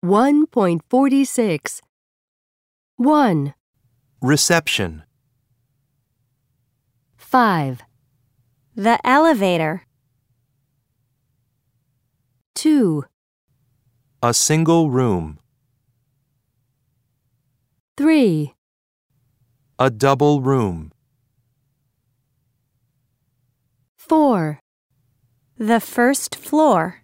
1.46. 1, Reception. 5, The elevator. 2, A single room. 3, A double room. 4, The first floor.